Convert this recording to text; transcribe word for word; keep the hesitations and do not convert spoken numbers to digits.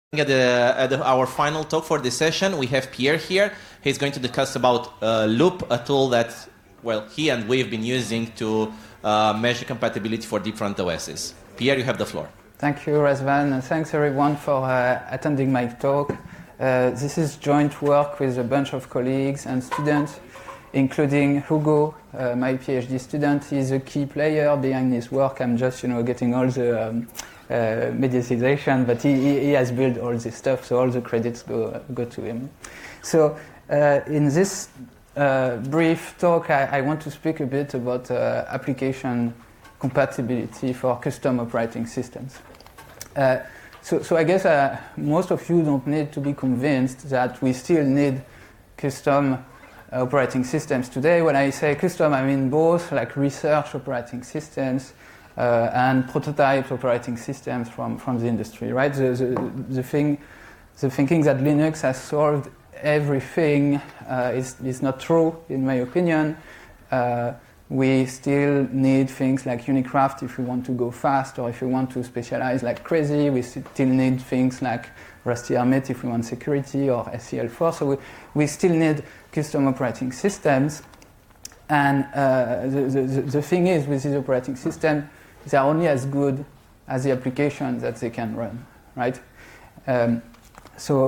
At, the, at the, our final talk for this session, we have Pierre here. He's going to discuss about uh, Loop, a tool that, well, he and we have been using to uh, measure compatibility for different O Ss. Pierre, you have the floor. Thank you, Razvan, and thanks everyone for uh, attending my talk. Uh, this is joint work with a bunch of colleagues and students, including Hugo, uh, my PhD student. He's a key player behind this work. I'm just, you know, getting all the um, uh, mediatization, but he, he, he has built all this stuff, so all the credits go go to him. So, uh, in this uh, brief talk, I, I want to speak a bit about uh, application compatibility for custom operating systems. Uh, so, so I guess uh, most of you don't need to be convinced that we still need custom operating systems today. When I say custom, I mean both like research operating systems uh, and prototype operating systems from, from the industry, right? The, the, the, thing, the thinking that Linux has solved everything uh, is, is not true, in my opinion. Uh, we still need things like Unicraft if we want to go fast, or if we want to specialize like crazy. We still need things like Rusty Hermit if we want security, or S C L four. So we, we still need custom operating systems. And uh, the, the, the thing is, with these operating systems, they are only as good as the application that they can run, right? Um, so